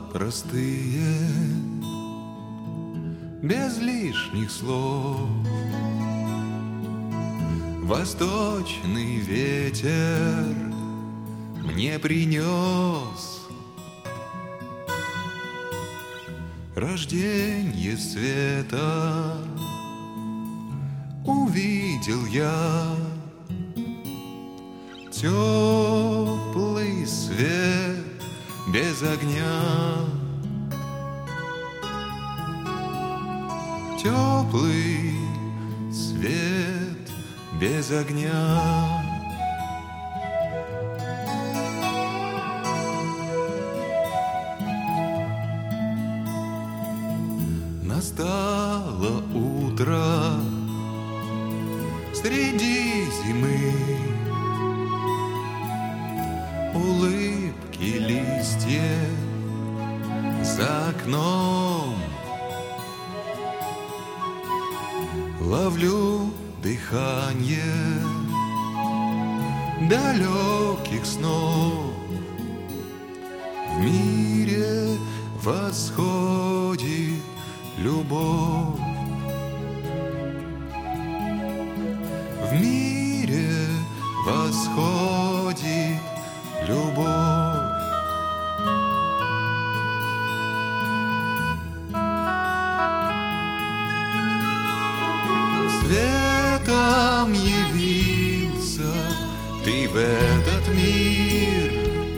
простые, без лишних слов. Восточный ветер мне принес рожденье света. Увидел я теплый свет без огня, теплый свет без огня. Настало утро среди зимы, улыбки листьев за окном. Ловлю дыхание далеких снов. В мире восходит любовь. В мире восходит любовь. Светом явился ты в этот мир,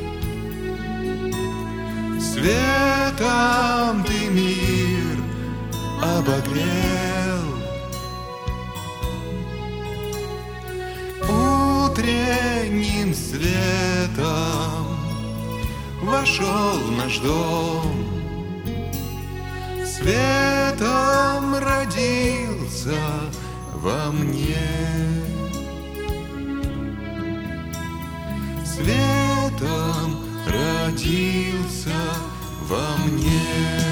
светом ты мир обогрел. Утренним светом вошел в наш дом, светом родился во мне, светом родился во мне.